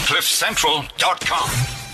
CliffCentral.com.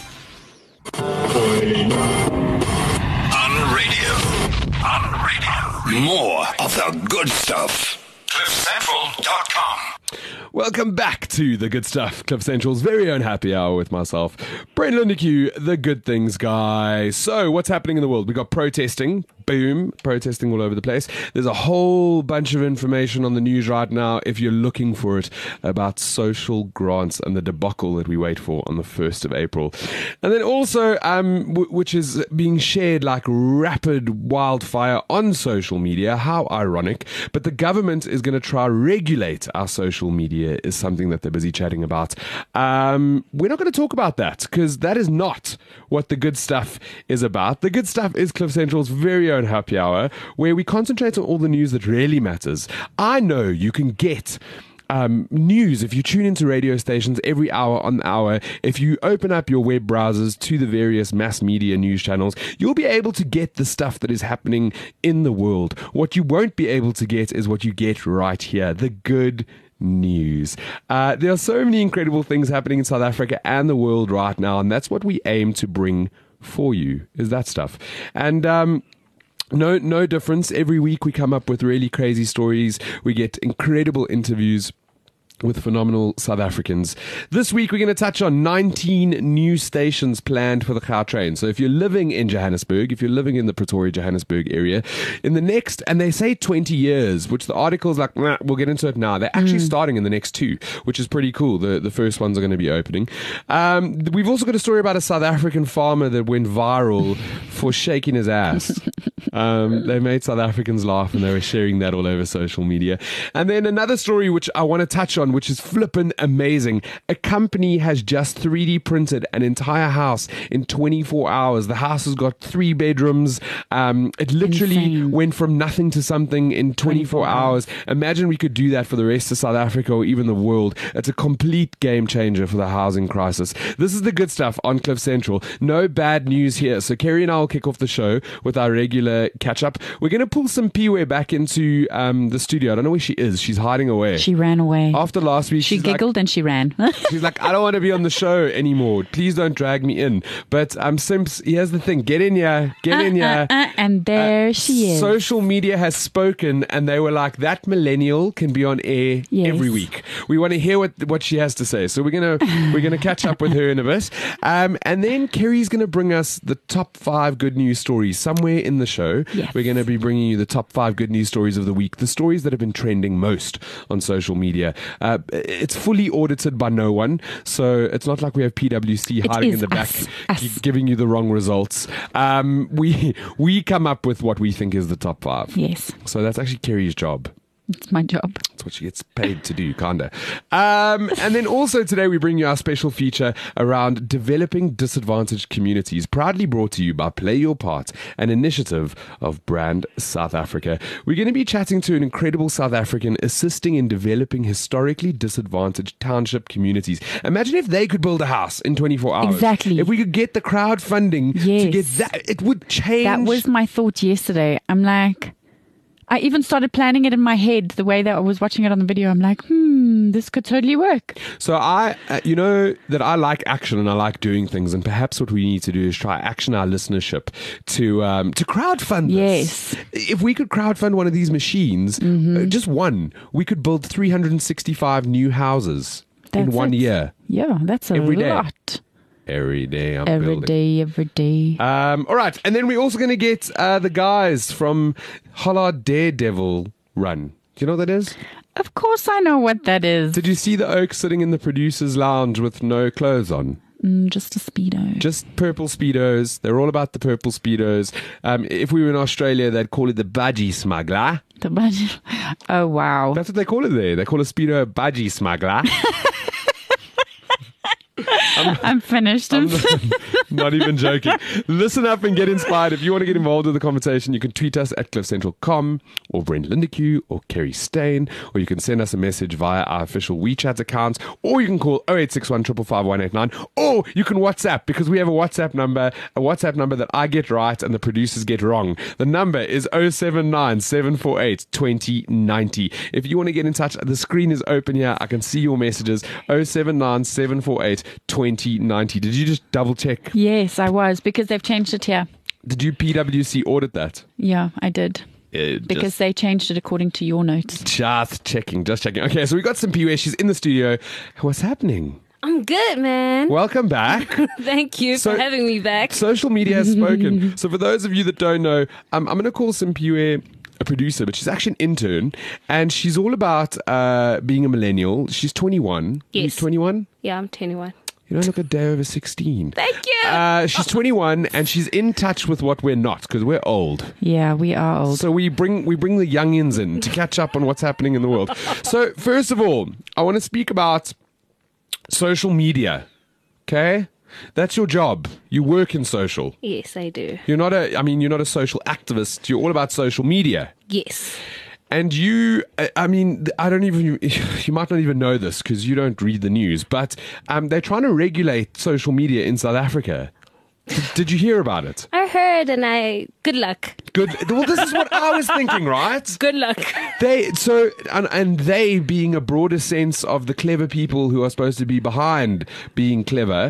On radio. More of the good stuff. CliffCentral.com. Welcome back to The Good Stuff, Cliff Central's very own happy hour with myself, Brent Lindeque, the good things guy. So, what's happening in the world? We got protesting, protesting all over the place. There's a whole bunch of information on the news right now, if you're looking for it, about social grants and the debacle that we wait for on the 1st of April. And then also, which is being shared like rapid wildfire on social media, how ironic, but the government is going to try regulate our social media is something that they're busy chatting about. We're not going to talk about that because that is not what The Good Stuff is about. The Good Stuff is Cliff Central's very own happy hour where we concentrate on all the news that really matters. I know you can get news if you tune into radio stations every hour on the hour. If you open up your web browsers to the various mass media news channels, you'll be able to get the stuff that is happening in the world. What you won't be able to get is what you get right here, the good news. There are so many incredible things happening in South Africa and the world right now, and that's what we aim to bring for you, is that stuff. And no difference. Every week we come up with really crazy stories. We get incredible interviews with phenomenal South Africans. This week, we're going to touch on 19 new stations planned for the Gautrain. So if you're living in Johannesburg, if you're living in the Pretoria, Johannesburg area, in the next, and they say 20 years, which the article's like, nah, we'll get into it now. They're actually starting in the next 2, which is pretty cool. The first ones are going to be opening. We've also got a story about a South African farmer that went viral for shaking his ass. They made South Africans laugh and they were sharing that all over social media. And then another story which I want to touch on, which is flippin' amazing. A company has just 3D printed an entire house in 24 hours. The house has got 3 bedrooms. It literally went from nothing to something in 24 hours. Imagine we could do that for the rest of South Africa or even the world. It's a complete game changer for the housing crisis. This is The Good Stuff on Cliff Central. No bad news here. So Kerry and I will kick off the show with our regular catch up. We're going to pull some Piwe back into the studio. I don't know where she is. She's hiding away. She ran away. After last week, she giggled and she ran. She's like, I don't want to be on the show anymore. Please don't drag me in. But Simps, here's the thing. Get in here. And there she is. Social media has spoken and they were like, that millennial can be on air every week. We want to hear what she has to say. So we're gonna catch up with her in a bit. And then Kerry's going to bring us the top 5 good news stories somewhere in the show. Yes. We're going to be bringing you the top 5 good news stories of the week, the stories that have been trending most on social media. It's fully audited by no one, so it's not like we have PwC hiding in the back giving you the wrong results. We come up with what we think is the top 5. Yes. So that's actually Kerry's job. It's my job. That's what she gets paid to do, kinda. And then also today we bring you our special feature around developing disadvantaged communities, proudly brought to you by Play Your Part, an initiative of Brand South Africa. We're going to be chatting to an incredible South African assisting in developing historically disadvantaged township communities. Imagine if they could build a house in 24 hours. Exactly. If we could get the crowdfunding to get that, it would change. That was my thought yesterday. I'm like, I even started planning it in my head the way that I was watching it on the video. I'm like, this could totally work. So I, you know, that I like action and I like doing things, and perhaps what we need to do is try action our listenership to crowdfund this. Yes. If we could crowdfund one of these machines, just one, we could build 365 new houses in 1 year. Yeah, that's a lot. Every day I'm every building. Every day. All right. And then we're also going to get the guys from Hollard Daredevil Run. Do you know what that is? Of course I know what that is. Did you see the Oak sitting in the producer's lounge with no clothes on? Just a Speedo. Just purple Speedos. They're all about the purple Speedos. If we were in Australia, they'd call it the budgie smuggler. The budgie. Oh, wow. That's what they call it there. They call a Speedo a budgie smuggler. I'm finished. I'm not even joking. Listen up and get inspired. If you want to get involved with the conversation, you can tweet us at cliffcentral.com or Brent Lindeque or Kerry Stain, or you can send us a message via our official WeChat accounts, or you can call 0861 555 189, or you can WhatsApp, because we have a WhatsApp number that I get right and the producers get wrong. The number is 079 748 2090. If you want to get in touch, the screen is open here. I can see your messages. 079 748 2090. Did you just double check? Yes, I was, because they've changed it here. Did you PwC audit that? Yeah, I did. Because they changed it according to your notes. Just checking. Okay, so we got Simphiwe where she's in the studio. What's happening? I'm good, man. Welcome back. Thank you for having me back. Social media has spoken. So for those of you that don't know, I'm going to call Simphiwe a producer, but she's actually an intern, and she's all about being a millennial. She's 21. Yes. You're 21? Yeah, I'm 21. You don't look a day over 16. Thank you. She's 21, and she's in touch with what we're not, because we're old. Yeah, we are old. So we bring the youngins in to catch up on what's happening in the world. So first of all, I want to speak about social media. Okay? That's your job. You work in social. Yes, I do. You're not a social activist. You're all about social media. Yes. And you might not even know this because you don't read the news, but they're trying to regulate social media in South Africa. Did you hear about it? I heard, and good luck. Good. Well, this is what I was thinking, right? Good luck. They being a broader sense of the clever people who are supposed to be behind being clever.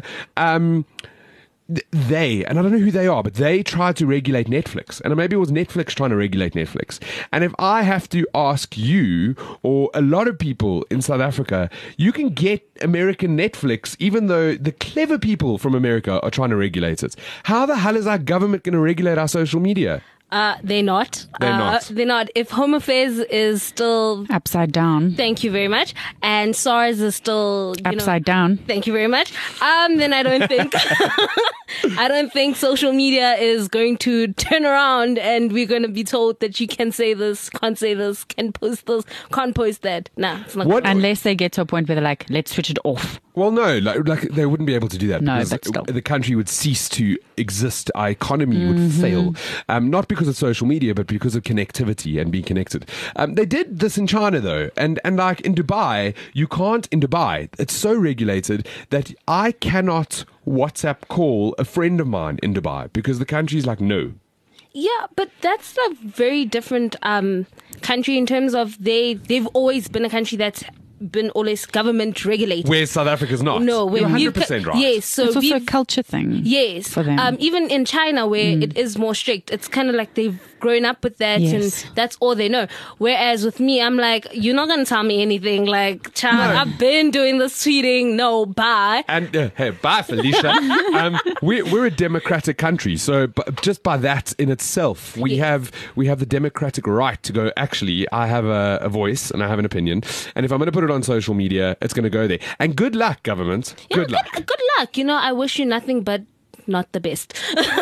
And I don't know who they are, but they tried to regulate Netflix. And maybe it was Netflix trying to regulate Netflix. And if I have to ask you or a lot of people in South Africa, you can get American Netflix, even though the clever people from America are trying to regulate it. How the hell is our government going to regulate our social media? They're not. They're not. They're not. If Home Affairs is still upside down. Thank you very much. And SARS is still upside down. Thank you very much. Then I don't think I don't think social media is going to turn around and we're going to be told that you can say this, can't say this, can post this, can't post that. Nah, it's not. Unless they get to a point where they're like, let's switch it off. Well, no, like they wouldn't be able to do that. No, because but still. the country would cease to exist. Our economy would fail. Not because of social media, but because of connectivity and being connected. They did this in China, though. And like in Dubai, you can't, in Dubai, it's so regulated that I cannot WhatsApp call a friend of mine in Dubai because the country's like, no. Yeah, but that's a very different country in terms of they've always been a country that's been always government regulated. Where South Africa's not. No, you're when 100% right. Yes, so it's also a culture thing. Yes, for them. Even in China, where it is more strict, it's kind of like they've grown up with that, Yes. and that's all they know. Whereas with me, I'm like, you're not gonna tell me anything. Like, child, No. I've been doing this tweeting. No, bye. And hey, bye, Felicia. We're a democratic country, so just by that in itself, we have the democratic right to go. Actually, I have a voice and I have an opinion, and if I'm going to put it on social media, it's going to go there. And good luck, government. Good luck. Good luck. I wish you nothing but not the best.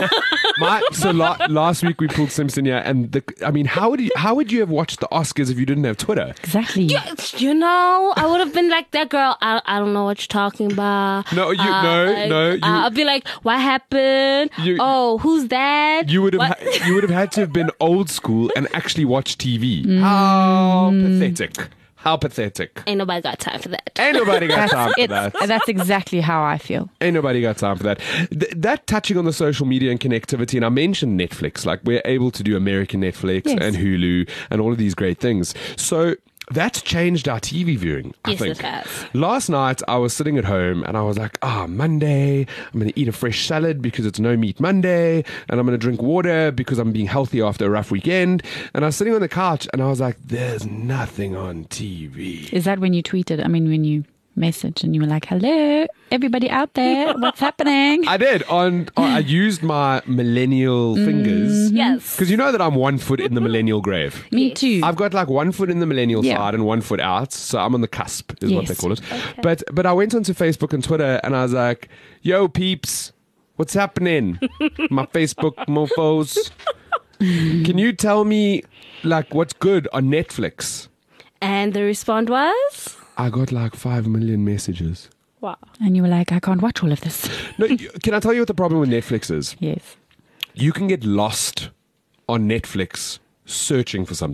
Last week we pulled Simpson here, and how would you have watched the Oscars if you didn't have Twitter? Exactly. I would have been like that girl. I don't know what you're talking about. No, I'll be like, what happened? Who's that? You would have had to have been old school and actually watch TV. How pathetic. How pathetic. Ain't nobody got time for that. Ain't nobody got time for that. That's exactly how I feel. Ain't nobody got time for that. That touching on the social media and connectivity, and I mentioned Netflix, like we're able to do American Netflix and Hulu and all of these great things. So that's changed our TV viewing, I think. Yes, it has. Last night, I was sitting at home and I was like, Monday, I'm going to eat a fresh salad because it's no meat Monday, and I'm going to drink water because I'm being healthy after a rough weekend. And I was sitting on the couch and I was like, there's nothing on TV. Is that when you tweeted? I mean, when you messaged and you were like, hello, everybody out there, what's happening? I did. I used my millennial fingers. Yes. Because you know that I'm 1 foot in the millennial grave. Me too. I've got like 1 foot in the millennial Yeah. side and 1 foot out. So I'm on the cusp is what Yes. they call it. Okay. But I went onto Facebook and Twitter and I was like, yo, peeps, what's happening? My Facebook mofos. Can you tell me like what's good on Netflix? And the response was? I got like 5 million messages. Wow. And you were like, I can't watch all of this. No, can I tell you what the problem with Netflix is? Yes. You can get lost on Netflix searching for something.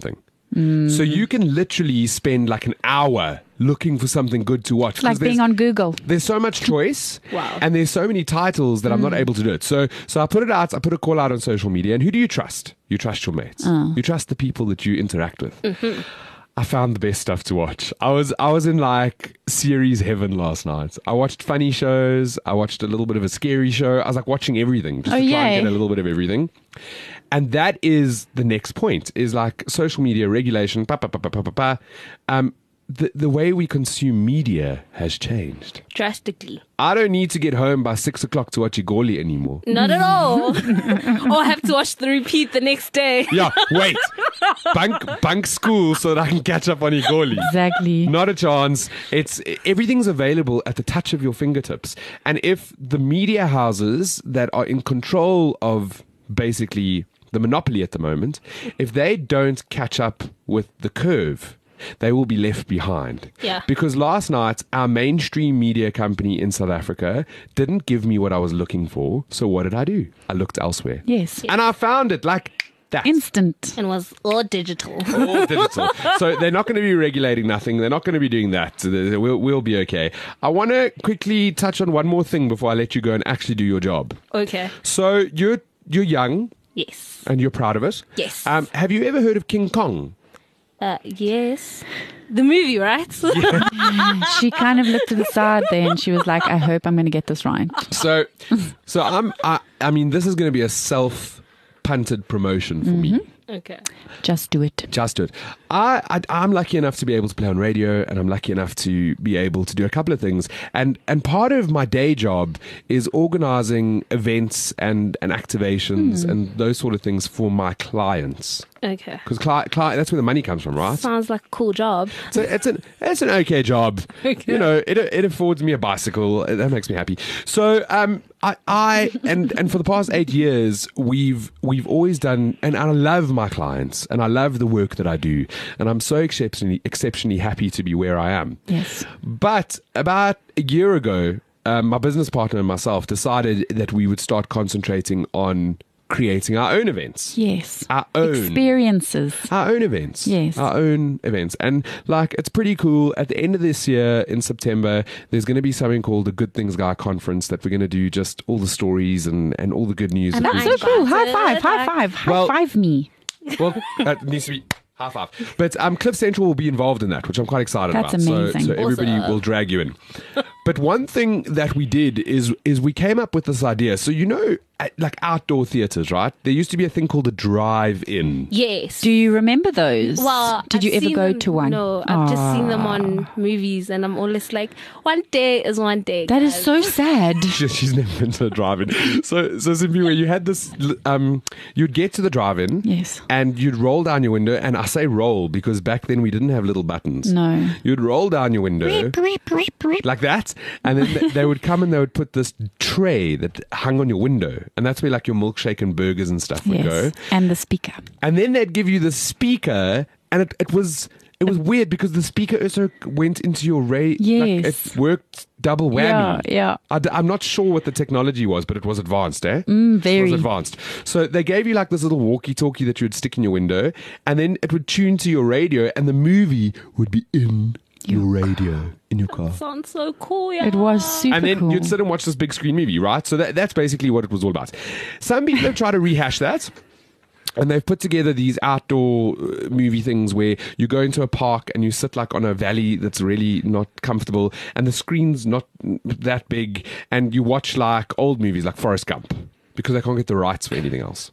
So you can literally spend like an hour looking for something good to watch. It's like 'Cause there's- being on Google. There's so much choice, Wow. and there's so many titles that I'm not able to do it. So I put it out. I put a call out on social media. And who do you trust? You trust your mates. You trust the people that you interact with. I found the best stuff to watch. I was in like series heaven last night. I watched funny shows. I watched a little bit of a scary show. I was like watching everything just Oh, to try and yay. get a little bit of everything. And that is the next point, is like social media regulation. The way we consume media has changed. Drastically. I don't need to get home by 6 o'clock to watch Igoli anymore. Not at all. Or have to watch the repeat the next day. Yeah, wait. Bunk school so that I can catch up on Igoli. Exactly. Not a chance. It's everything's available at the touch of your fingertips. And if the media houses that are in control of basically the monopoly at the moment, if they don't catch up with the curve, they will be left behind. Yeah. Because last night, our mainstream media company in South Africa didn't give me what I was looking for. So what did I do? I looked elsewhere. Yes. And I found it like that. Instant. And was all digital. All digital. So they're not going to be regulating nothing. They're not going to be doing that. We'll be okay. I want to quickly touch on one more thing before I let you go and actually do your job. Okay. So you're young Yes. and you're proud of it. Yes. Have you ever heard of King Kong? Yes. The movie, right? She kind of looked to the side there and she was like, I hope I'm going to get this right. So I mean, this is going to be a self-punted promotion for me. Okay. Just do it. Just do it. I'm lucky enough to be able to play on radio, and I'm lucky enough to be able to do a couple of things. And part of my day job is organizing events and activations and those sort of things for my clients. Okay. Because that's where the money comes from, right? Sounds like a cool job. So it's an okay job. Okay. You know, it affords me a bicycle. That makes me happy. So I for the past 8 years we've always done, and I love my clients and I love the work that I do, and I'm so exceptionally happy to be where I am. Yes. But about a year ago, my business partner and myself decided that we would start concentrating on creating our own events. Yes. Our own Experiences. Our own events. Yes. Our own events. And like, it's pretty cool. At the end of this year in September, there's going to be something called the Good Things Guy Conference that we're going to do just all the stories and all the good news. And that That's we've- so cool. High invited, five. High like- five. High Well- five me. Well, that needs to be high five. But Cliff Central will be involved in that, which I'm quite excited That's about. amazing. So everybody Awesome. will drag you in. But one thing that we did is we came up with this idea. So like outdoor theaters, right? There used to be a thing called a drive-in. Yes. Do you remember those? Well, did you I've ever seen go them- to one? No, I've just seen them on movies, and I'm always like, one day is one day. That is guys. so sad. She's never been to a drive-in. So simply where you had this, you'd get to the drive-in, Yes. and you'd roll down your window. And I say roll because back then we didn't have little buttons. No. You'd roll down your window like that, and then they would come and they would put this tray that hung on your window, and that's where like your milkshake and burgers and stuff would Yes. go. And the speaker. And then they'd give you the speaker, and it was weird because the speaker also went into your Yes. like, it worked double whammy. Yeah. I'm not sure what the technology was, but it was advanced, eh? Very. It was advanced. So they gave you like this little walkie-talkie that you would stick in your window, and then it would tune to your radio, and the movie would be in your radio in your car. Sounds so cool, yeah. It was super And then cool. you'd sit and watch this big screen movie, right? So that's basically what it was all about. Some people have tried to rehash that. And they've put together these outdoor movie things where you go into a park and you sit like on a valley that's really not comfortable, and the screen's not that big, and you watch like old movies like Forrest Gump because they can't get the rights for anything else.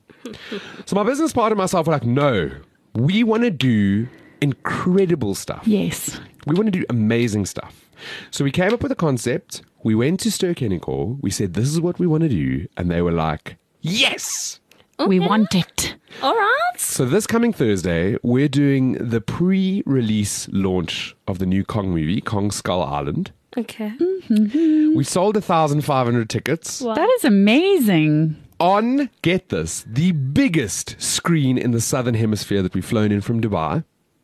So my business partner and myself were like, no, we want to do incredible stuff. Yes. We want to do amazing stuff. So we came up with a concept. We went to Ster-Kinekor. We said, this is what we want to do. And they were like, yes. We want it. All right. So this coming Thursday, we're doing the pre-release launch of the new Kong movie, Kong Skull Island. Okay. We sold 1,500 tickets Wow. That is amazing. on, get this, the biggest screen in the Southern Hemisphere that we've flown in from Dubai,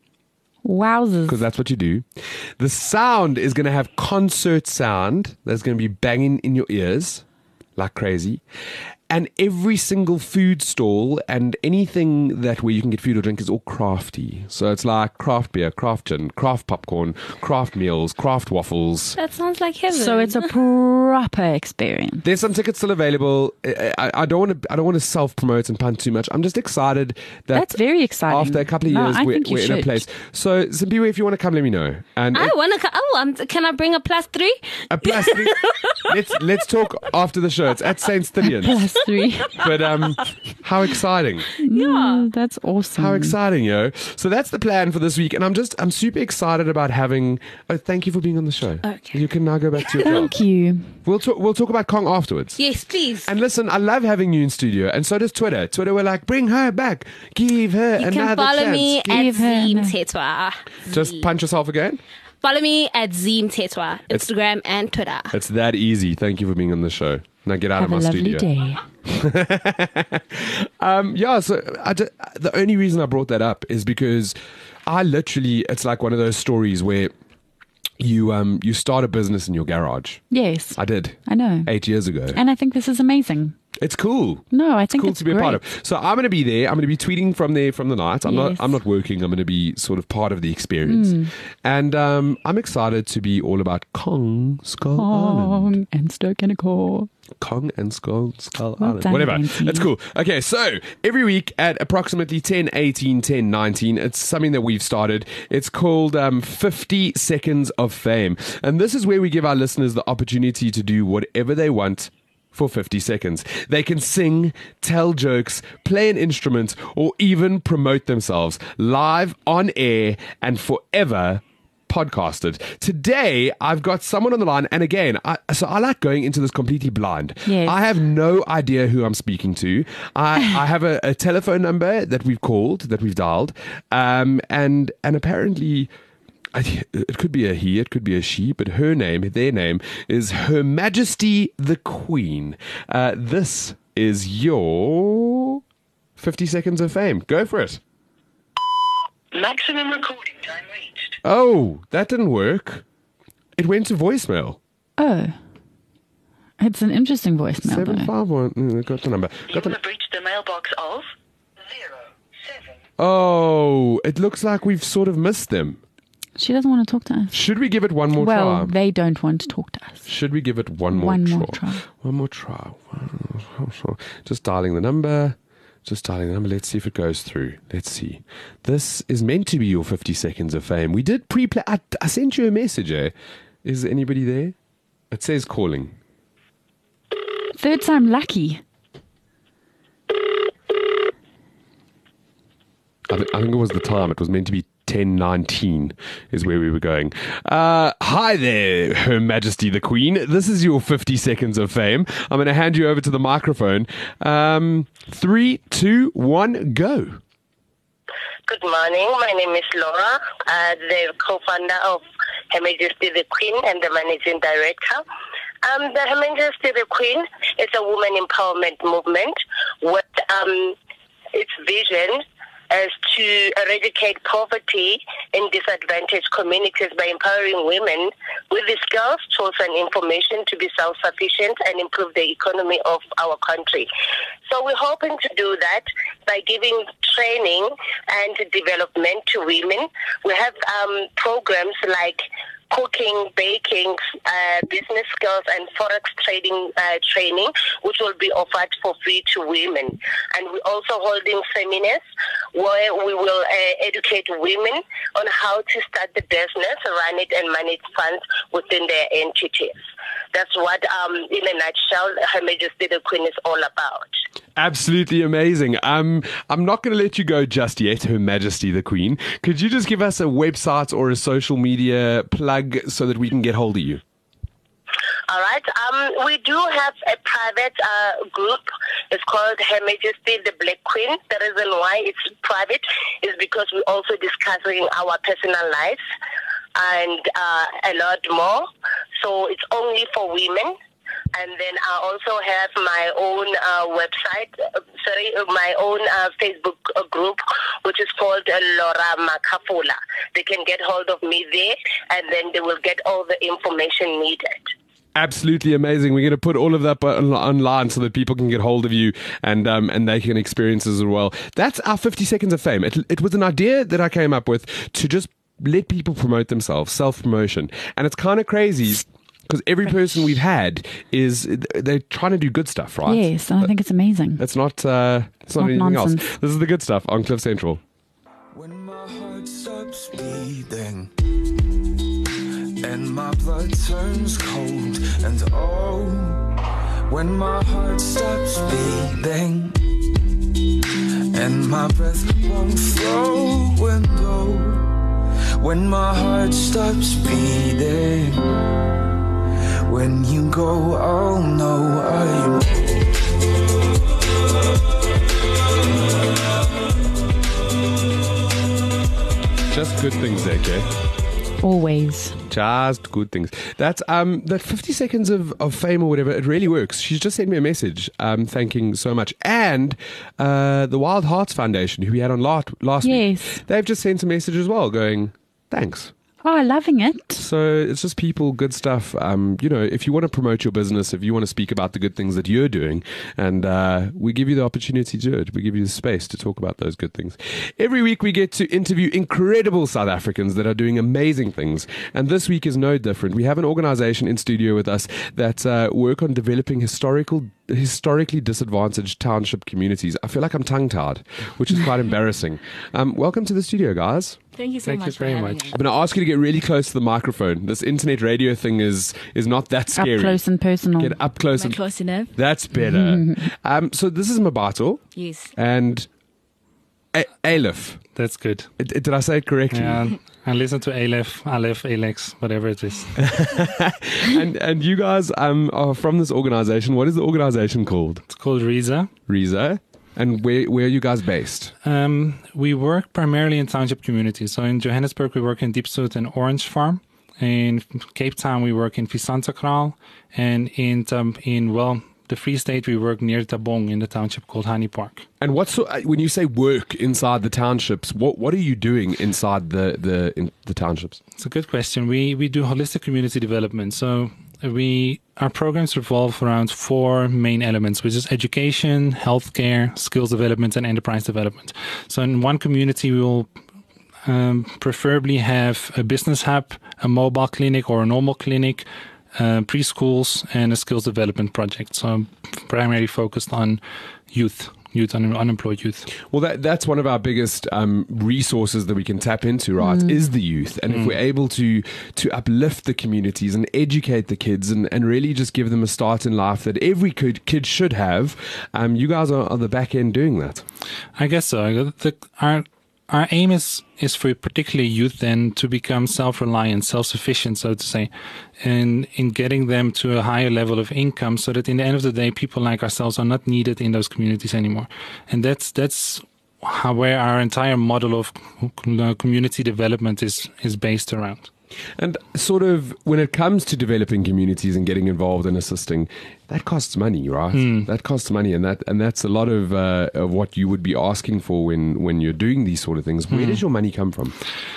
Wowzers. because that's what you do. The sound is going to have concert sound that's going to be banging in your ears like crazy. And every single food stall and anything that where you can get food or drink is all crafty. So it's like craft beer, craft gin, craft popcorn, craft meals, craft waffles. That sounds like heaven. So it's a proper experience. There's some tickets still available. I don't want to self promote and punt too much. I'm just excited that That's very exciting. after a couple of No, years I we're think you in a should. place. So Simpiwe, if you want to come, let me know. And I want to. Can I bring a +3? a plastic. let's talk after the show. It's at Saint Stithians. Plus 3. But how exciting! Yeah, that's awesome. How exciting, yo! So that's the plan for this week, and I'm super excited about having. Oh, thank you for being on the show. Okay. You can now go back to your job. Thank you. We'll talk about Kong afterwards. Yes, please. And listen, I love having you in studio, and so does Twitter. Twitter, we're like, bring her back, give her You another can follow chance. me at Give her Zeem an- Tetwa. Just punch yourself again. Follow me at Zeem Tetwa, Instagram and Twitter. It's that easy. Thank you for being on the show. Now get out Have a of my lovely studio. day. So the only reason I brought that up is because it's like one of those stories where you start a business in your garage. Yes, I did I know. 8 years ago. And I think this is amazing. It's cool. No, I think Cool it's to be a great. part of. So I'm going to be there. I'm going to be tweeting from there from the night. I'm Yes. not working. I'm going to be sort of part of the experience. And I'm excited to be all about Kong Skull Island. Kong and Stoke-Core. Kong and Skull Well Island. done, Whatever. Nancy. That's cool. Okay, so every week at approximately 10:18, 10:19, it's something that we've started. It's called 50 Seconds of Fame. And this is where we give our listeners the opportunity to do whatever they want for 50 seconds. They can sing, tell jokes, play an instrument, or even promote themselves live on air and forever podcasted. Today, I've got someone on the line, and again, I like going into this completely blind. Yes. I have no idea who I'm speaking to. I have a telephone number that we've called, that we've dialed, and apparently it could be a he, it could be a she, but their name is Her Majesty the Queen. This is your 50 Seconds of Fame. Go for it. Maximum recording time reached. Oh, that didn't work. It went to voicemail. Oh. It's an interesting voicemail, though. 751. Got the number. You have reached the mailbox of 07. Oh, it looks like we've sort of missed them. She doesn't want to talk to us. Should we give it one more Well, try? they don't want to talk to us. Should we give it one more One try? more try. One more try. Just dialing the number. Let's see if it goes through. Let's see. This is meant to be your 50 Seconds of Fame. We did pre-play. I sent you a message, eh? Is anybody there? It says calling. Third time lucky. I think it was the time. It was meant to be 10:19 is where we were going. Hi there, Her Majesty the Queen. This is your 50 Seconds of Fame. I'm going to hand you over to the microphone. 3, 2, 1, go. Good morning. My name is Laura, the co-founder of Her Majesty the Queen and the managing director. The Her Majesty the Queen is a woman empowerment movement with its vision as to eradicate poverty in disadvantaged communities by empowering women with the skills, tools, and information to be self-sufficient and improve the economy of our country. So we're hoping to do that by giving training and development to women. We have programs like cooking, baking, business skills, and forex trading training, which will be offered for free to women. And we're also holding seminars where we will educate women on how to start the business, run it, and manage funds within their entities. That's what, in a nutshell, Her Majesty the Queen is all about. Absolutely amazing. I'm not going to let you go just yet, Her Majesty the Queen. Could you just give us a website or a social media plug so that we can get hold of you? All right. We do have a private group. It's called Her Majesty the Black Queen. The reason why it's private is because we're also discussing our personal lives and a lot more. So it's only for women. And then I also have my own my own Facebook group, which is called Laura Makafula. They can get hold of me there, and then they will get all the information needed. absolutely amazing. We're going to put all of that online so that people can get hold of you and they can experience as well. That's our 50 seconds of fame. It was an idea that I came up with to just let people promote themselves, self-promotion. And it's kind of crazy because every person we've had they're trying to do good stuff, right? Yes, and I think it's amazing. It's not anything nonsense. else. This is the good stuff on Cliff Central. When my heart stops beating and my blood turns cold, and oh, when my heart stops beating and my breath won't flow and go, when my heart stops beating, when you go, I'll know I'm Just good things there, Kay. Always. Just good things. That's that 50 seconds of fame or whatever, it really works. She's just sent me a message thanking so much. And the Wild Hearts Foundation, who we had on last week, they've just sent a message as well going, thanks. Oh, loving it. So it's just people, good stuff. If you want to promote your business, if you want to speak about the good things that you're doing, and we give you the opportunity to do it. We give you the space to talk about those good things. Every week we get to interview incredible South Africans that are doing amazing things. And this week is no different. We have an organization in studio with us that work on developing historically disadvantaged township communities. I feel like I'm tongue-tied, which is quite embarrassing. Welcome to the studio, guys. Thank you so much for having me. I'm going to ask you to get really close to the microphone. This internet radio thing is not that scary. Up close and personal. Get up close. Am I close enough? That's better. So this is Mabato. Yes. And Aleph. That's good. Did I say it correctly? Yeah, I listen to Aleph, Alex, whatever it is. and you guys are from this organization. What is the organization called? It's called Riza. Riza. And where are you guys based? We work primarily in township communities. So in Johannesburg, we work in Diepsloot and Orange Farm. In Cape Town, we work in Visantakral. And in the Free State, we work near Tabong in the township called Honey Park. And when you say work inside the townships, what are you doing inside the townships? It's a good question. We do holistic community development. So our programs revolve around 4 main elements, which is education, healthcare, skills development, and enterprise development. So in one community, we will preferably have a business hub, a mobile clinic or a normal clinic, preschools, and a skills development project. So primarily focused on unemployed youth. Well, that's one of our biggest resources that we can tap into, right, is the youth. And if we're able to uplift the communities and educate the kids and really just give them a start in life that every kid should have, you guys are the back end doing that. I guess so. Our aim is for particularly youth then to become self-reliant, self-sufficient, so to say, and in getting them to a higher level of income so that in the end of the day, people like ourselves are not needed in those communities anymore. And that's where our entire model of community development is based around. And sort of when it comes to developing communities and getting involved and assisting, that costs money, right? That costs money, and that's a lot of what you would be asking for when you're doing these sort of things. Where does your money come from?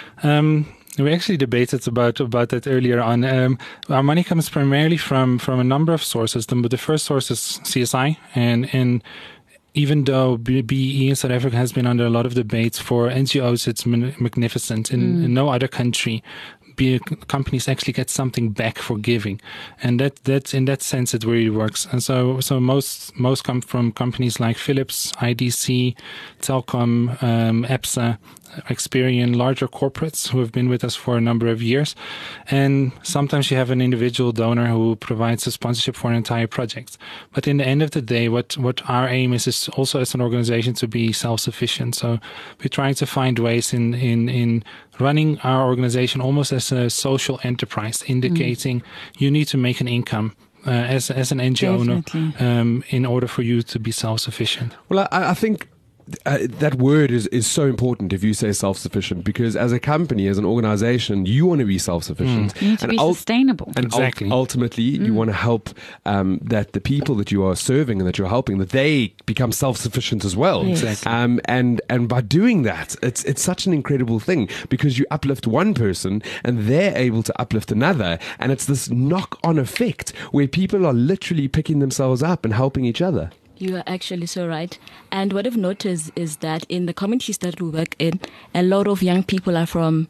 We actually debated about that earlier on. Our money comes primarily from a number of sources. The first source is CSI, and even though BEE in South Africa has been under a lot of debates, for NGOs it's magnificent. In no other country companies actually get something back for giving, and that's in that sense it really works. And so most come from companies like Philips, IDC, Telkom, EPSA, Experian, larger corporates who have been with us for a number of years. And sometimes you have an individual donor who provides a sponsorship for an entire project. But in the end of the day, what our aim is also as an organization to be self-sufficient. So we're trying to find ways in running our organization almost as a social enterprise, indicating you need to make an income as an NGO owner in order for you to be self-sufficient. Well, I think that word is so important if you say self-sufficient, because as a company, as an organization, you want to be self-sufficient. You need to be sustainable. And Exactly. ultimately, you want to help that the people that you are serving and that you're helping, that they become self-sufficient as well. Yes. Exactly. And by doing that, it's such an incredible thing, because you uplift one person and they're able to uplift another, and it's this knock-on effect where people are literally picking themselves up and helping each other. You are actually so right. And what I've noticed is that in the communities that we work in, a lot of young people are from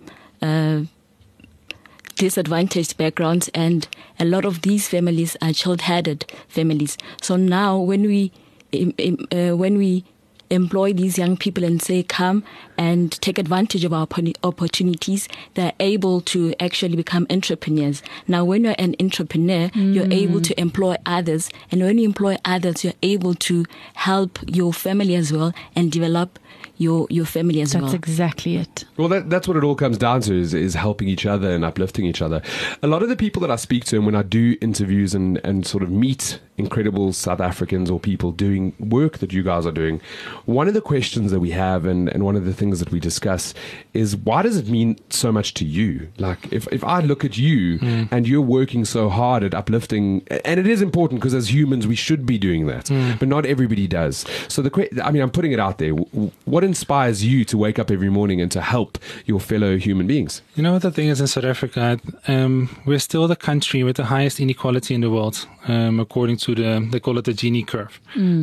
disadvantaged backgrounds, and a lot of these families are child-headed families. So now when we employ these young people and say, come and take advantage of our opportunities, they're able to actually become entrepreneurs. Now, when you're an entrepreneur, you're able to employ others. And when you employ others, you're able to help your family as well and develop your family as well. That's exactly it. Well, that's what it all comes down to, is helping each other and uplifting each other. A lot of the people that I speak to, and when I do interviews and sort of meet incredible South Africans or people doing work that you guys are doing, one of the questions that we have and one of the things that we discuss is, why does it mean so much to you? Like, if I look at you and you're working so hard at uplifting, and it is important because as humans we should be doing that, but not everybody does. So I'm putting it out there. What inspires you to wake up every morning and to help your fellow human beings? You know what the thing is in South Africa? We're still the country with the highest inequality in the world, according to they call it the Gini curve.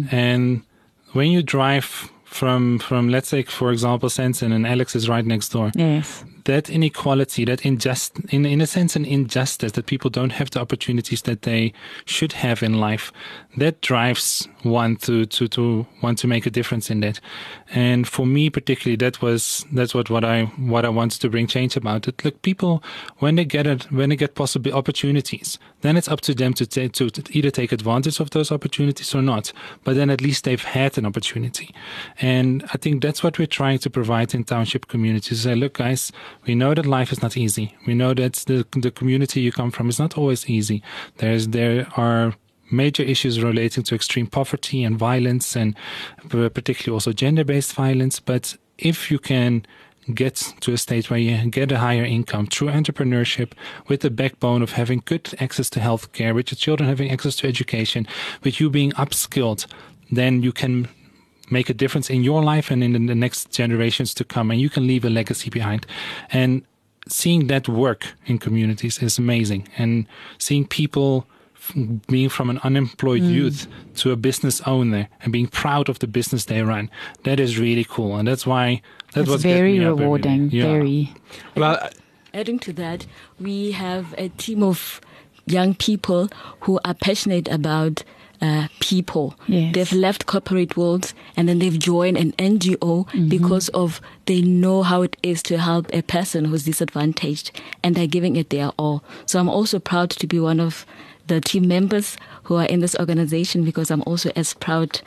And when you drive from let's say, for example, Sensen, and Alex is right next door. Yes. That inequality, that in a sense, an injustice that people don't have the opportunities that they should have in life, that drives one to want to make a difference in that. And for me particularly, that's what I wanted to bring change about. It, look, people when they get possible opportunities, then it's up to them to either take advantage of those opportunities or not. But then at least they've had an opportunity. And I think that's what we're trying to provide in township communities. Say, look, guys, we know that life is not easy. We know that the community you come from is not always easy. There are major issues relating to extreme poverty and violence, and particularly also gender-based violence. But if you can get to a state where you get a higher income through entrepreneurship, with the backbone of having good access to healthcare, with your children having access to education, with you being upskilled, then you can make a difference in your life and in the next generations to come, and you can leave a legacy behind. And seeing that work in communities is amazing. And seeing people being from an unemployed youth to a business owner and being proud of the business they run, that is really cool. And that's why It's very rewarding. Very. Well, Adding to that, we have a team of young people who are passionate about people. Yes. They've left corporate worlds and then they've joined an NGO because of they know how it is to help a person who's disadvantaged, and they're giving it their all. So I'm also proud to be one of the team members who are in this organization, because I'm also as proud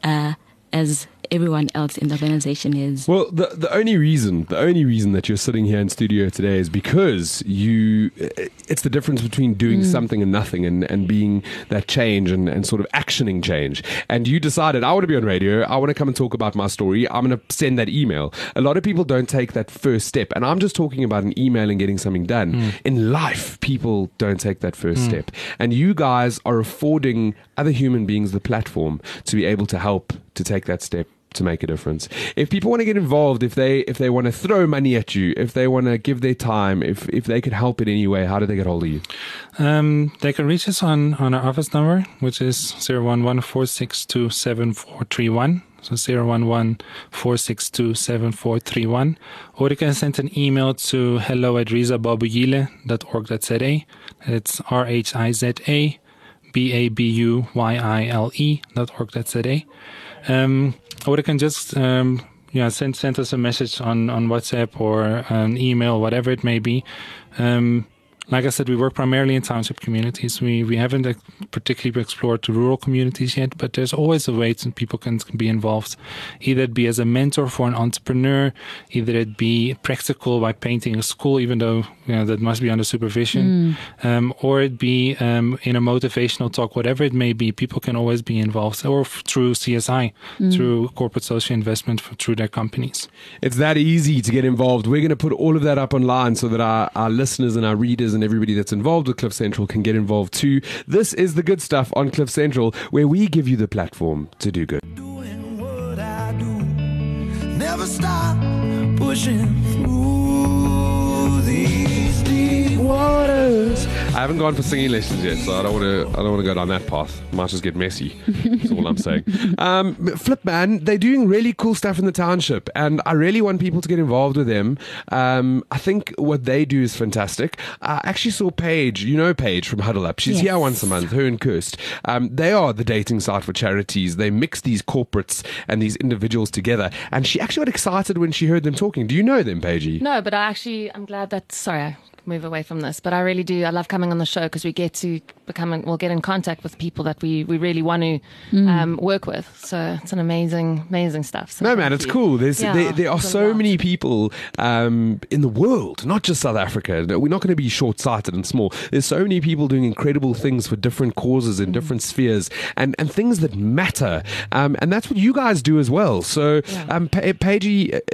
as everyone else in the organization is. Well, the only reason that you're sitting here in studio today is because it's the difference between doing something and nothing, and being that change and sort of actioning change. And you decided, I want to be on radio, I want to come and talk about my story, I'm going to send that email. A lot of people don't take that first step, and I'm just talking about an email and getting something done. In life, people don't take that first step. And you guys are affording other human beings the platform to be able to help to take that step to make a difference. If people want to get involved, if they want to throw money at you, if they want to give their time, if they could help in any way, how do they get hold of you? They can reach us on our office number, which is 011-462-7431. So 011-462-7431. Or you can send an email to hello@rizababuyile.org.za. It's RHIZABABUYILE.org.za. Or you can just send us a message on WhatsApp or an email, whatever it may be. Like I said, we work primarily in township communities. We haven't particularly explored the rural communities yet, but there's always a way that people can be involved. Either it be as a mentor for an entrepreneur, either it be practical by painting a school, even though that must be under supervision, or it be in a motivational talk, whatever it may be. People can always be involved, or through CSI, through corporate social investment, through their companies. It's that easy to get involved. We're going to put all of that up online so that our listeners and our readers and everybody that's involved with Cliff Central can get involved too. This is The Good Stuff on Cliff Central, where we give you the platform to do good. Doing what I do, never stop pushing through these deep waters. I haven't gone for singing lessons yet, so I don't want to go down that path. Might just get messy. That's all I'm saying. Flip, man, they're doing really cool stuff in the township, and I really want people to get involved with them. I think what they do is fantastic. I actually saw Paige, Paige from Huddle Up. She's here once a month, her and Kirst. They are the dating site for charities. They mix these corporates and these individuals together, and she actually got excited when she heard them talking. Do you know them, Paige? No, but I'm glad that, sorry, I move away from this, but I really do. I love coming on the show because we get to we'll get in contact with people that we really want to work with. So it's an amazing stuff. So no, man, it's cool. There are so many people in the world, not just South Africa. We're not going to be short-sighted and small. There's so many people doing incredible things for different causes in different spheres and things that matter. And that's what you guys do as well. So Paige,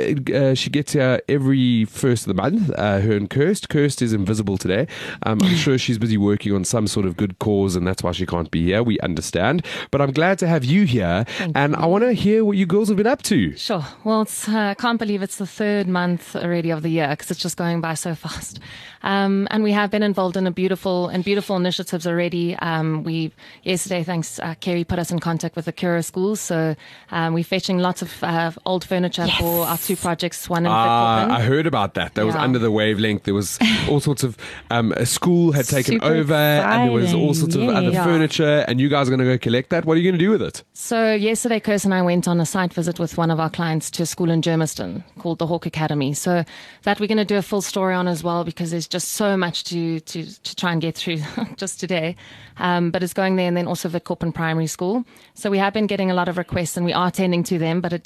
she gets here every first of the month, her and Kirst. Kirst is invisible today. I'm sure she's busy working on some sort of good cause, and that's why she can't be here. We understand. But I'm glad to have you here, and I want to hear what you girls have been up to. Sure. Well, I can't believe it's the third month already of the year because it's just going by so fast. And we have been involved in beautiful initiatives already. Yesterday, thanks, Kerry put us in contact with the Cura schools. So we're fetching lots of old furniture for our two projects, one in Victorville. I heard about that. That was under the wavelength. There was all sorts of, a school had taken Super over and there was all sorts of other Yeah. furniture, and you guys are going to go collect that. What are you going to do with it? So yesterday, Kirst and I went on a site visit with one of our clients to a school in Germiston called the Hawk Academy. So that we're going to do a full story on as well, because there's just so much to try and get through just today. But it's going there, and then also Vitkoppen Primary School. So we have been getting a lot of requests, and we are tending to them, but it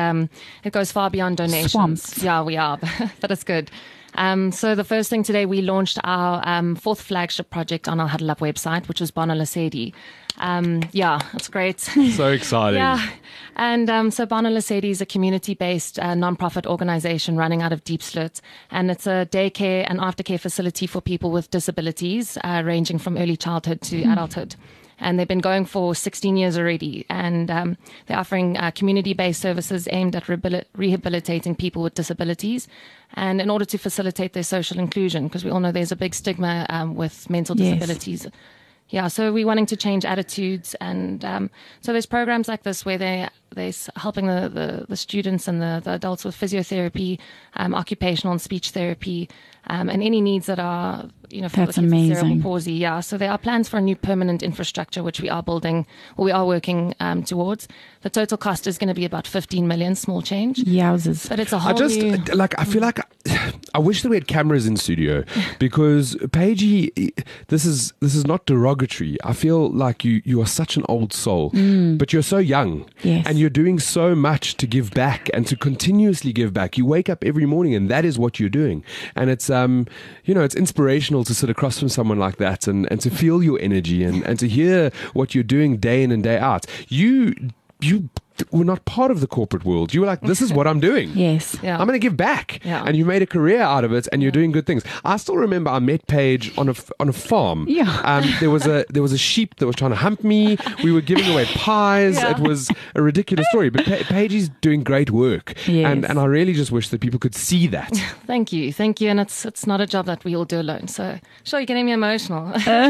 goes far beyond donations. Swamps. Yeah, we are, but it's good. So the first thing today, we launched our fourth flagship project on our Huddle Up website, which was Bona Lesedi. It's great. So exciting. Yeah. And so Bona Lesedi is a community-based non-profit organization running out of Diepsloot. And it's a daycare and aftercare facility for people with disabilities, ranging from early childhood to adulthood. And they've been going for 16 years already. And they're offering community-based services aimed at rehabilitating people with disabilities. And in order to facilitate their social inclusion, because we all know there's a big stigma with mental disabilities. Yeah, so we're wanting to change attitudes. And so there's programs like this where they're helping the students and the adults with physiotherapy, occupational and speech therapy, and any needs that are, for That's the kids with cerebral amazing. palsy. Yeah, so there are plans for a new permanent infrastructure, which we are building, or we are working towards. The total cost is going to be about 15 million, small change. Yowzers. But it's a whole I feel like I wish that we had cameras in studio, because Paige, this is not derogatory. I feel like you are such an old soul, but you're so young, Yes. and you're doing so much to give back and to continuously give back. You wake up every morning, and that is what you're doing, and it's it's inspirational to sit across from someone like that and to feel your energy and to hear what you're doing day in and day out. You were not part of the corporate world. You were like, this is what I'm doing. Yes. Yeah. I'm going to give back. Yeah. And you made a career out of it, and you're doing good things. I still remember I met Paige on a farm. Yeah. There was a sheep that was trying to hump me. We were giving away pies. Yeah. It was a ridiculous story. But Paige is doing great work. Yes. And I really just wish that people could see that. Thank you. And it's not a job that we all do alone. So sure, you're getting me emotional.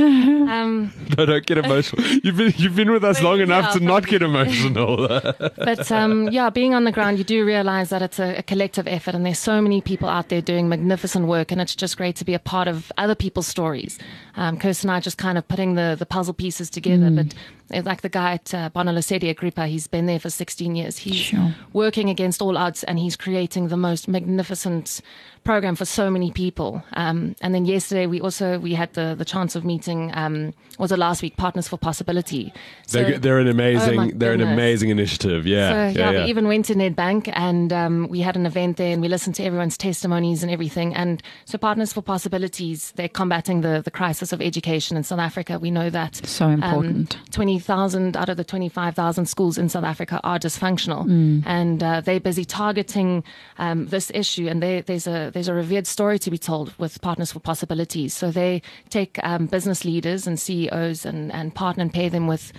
No, don't get emotional. You've been with us long enough to not get emotional. But being on the ground, you do realize that it's a collective effort, and there's so many people out there doing magnificent work, and it's just great to be a part of other people's stories. Kirst and I just kind of putting the puzzle pieces together, but like the guy at Bonalesedi Agrippa, he's been there for 16 years. He's Sure. working against all odds, and he's creating the most magnificent program for so many people. And then yesterday we had the chance of meeting, was it last week, Partners for Possibility. So, They're an oh my amazing goodness. initiative. Yeah, So we even went to Nedbank and we had an event there and we listened to everyone's testimonies and everything. And so Partners for Possibilities, they're combating the crisis of education in South Africa. We know that. So important. 20,000 out of the 25,000 schools in South Africa are dysfunctional. And they're busy targeting this issue. And there's a revered story to be told with Partners for Possibilities. So they take business leaders and CEOs and partner and pair them with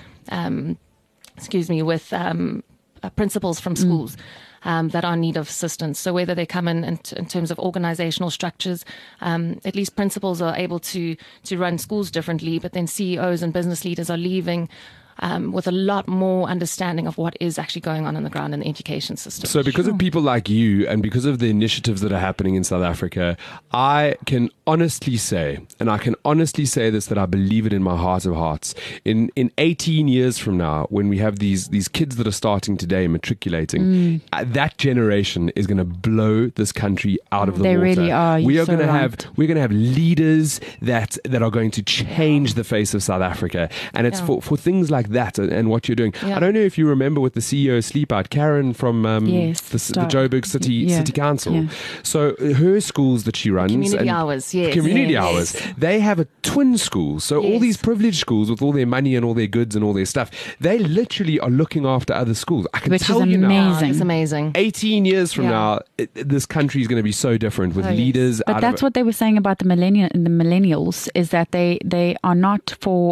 principals from schools that are in need of assistance. So whether they come in terms of organizational structures, at least principals are able to run schools differently, but then CEOs and business leaders are leaving with a lot more understanding of what is actually going on the ground in the education system. So because of people like you and because of the initiatives that are happening in South Africa, I can honestly say, and I can honestly say this, that I believe it in my heart of hearts, in 18 years from now, when we have these kids that are starting today matriculating, that generation is going to blow this country out of the They water. really are. We You're are so going to right. we're going to have leaders that are going to change the face of South Africa, and it's for things like that and what you're doing. Yeah. I don't know if you remember with the CEO of Sleep Out, Karen from Yes, the start. Joburg City Council. Yeah. So her schools that she runs, Community and hours, yes. community Yes. hours, they have a twin school. So all Yes. these privileged schools with all their money and all their goods and all their stuff, they literally are looking after other schools. I can Which is tell you now. amazing. It's amazing. 18 years from Yeah. now, this country is going to be so different with Oh, yes. leaders. But out that's of, what they were saying about the millennials is that they are not for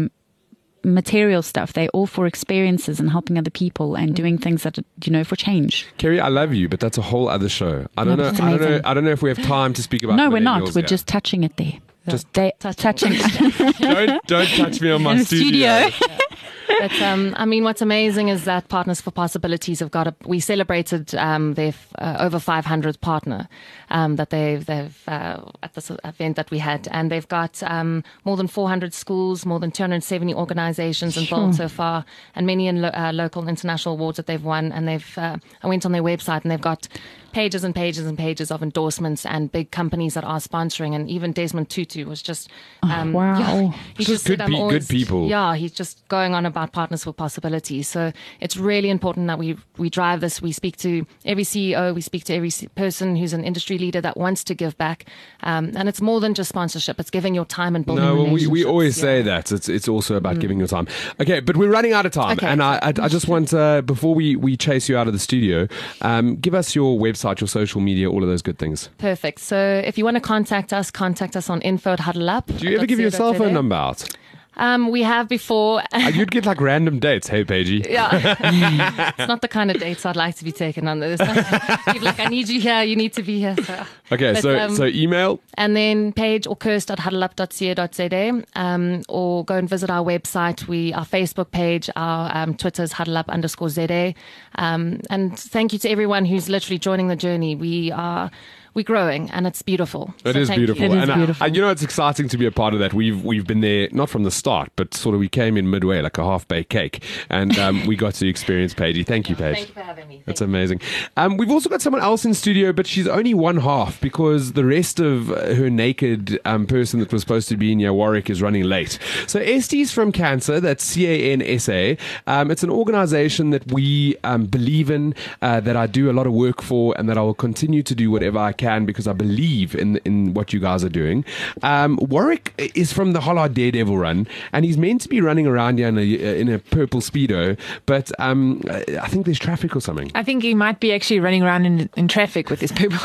material stuff. They're all for experiences and helping other people and doing things that for change. Kerry, I love you, but that's a whole other show. I don't No, know. it's I don't know. amazing. I don't know if we have time to speak about. No, we're not. millennials We're yet. just touching it there. Just They touching don't touch me on my in the studio. But what's amazing is that Partners for Possibilities have we celebrated their over 500th partner that they've at this event that we had, and they've got more than 400 schools, more than 270 organizations involved so far, and many in local and international awards that they've won. And I went on their website and they've got pages and pages and pages of endorsements and big companies that are sponsoring, and even Desmond Tutu was just wow. yeah, he Just said, good "I'm good always-" people. Yeah, he's just going on about Partners for Possibilities. So it's really important that we drive this. We speak to every CEO, we speak to every person who's an industry leader that wants to give back, and it's more than just sponsorship. It's giving your time and building No, well, we relationships. always say Yeah. that. It's also about giving your time. Okay, but we're running out of time. Okay. And I just want, before we chase you out of the studio, give us your website, your social media, all of those good things. Perfect. So if you want to contact us on info@huddleup. Do you ever give your cell phone number out? We have before. You'd get like random dates. Hey, Paigey. Yeah. It's not the kind of dates I'd like to be taken on. There's people like, I need you here, you need to be here. So. Okay, But, so email. And then page or kirst@huddleup.co.za, or go and visit our website. Our Facebook page, our Twitter is huddleup_ZA. And thank you to everyone who's literally joining the journey. We're growing, and it's beautiful. It So is thank beautiful. you. It is and beautiful. it's exciting to be a part of that. We've been there, not from the start, but sort of we came in midway, like a half-baked cake. And we got to experience Paigey. Thank you, Paige. Thank you for having me. That's amazing. We've also got someone else in studio, but she's only one half because the rest of her naked person that was supposed to be in here, Warwick, is running late. So Estes from Cancer, that's CANSA. It's an organization that we believe in, that I do a lot of work for, and that I will continue to do whatever I can because I believe in what you guys are doing. Warwick is from the Hollard Daredevil run, and he's meant to be running around here in a purple Speedo, but I think there's traffic or something. I think he might be actually running around in traffic with his people.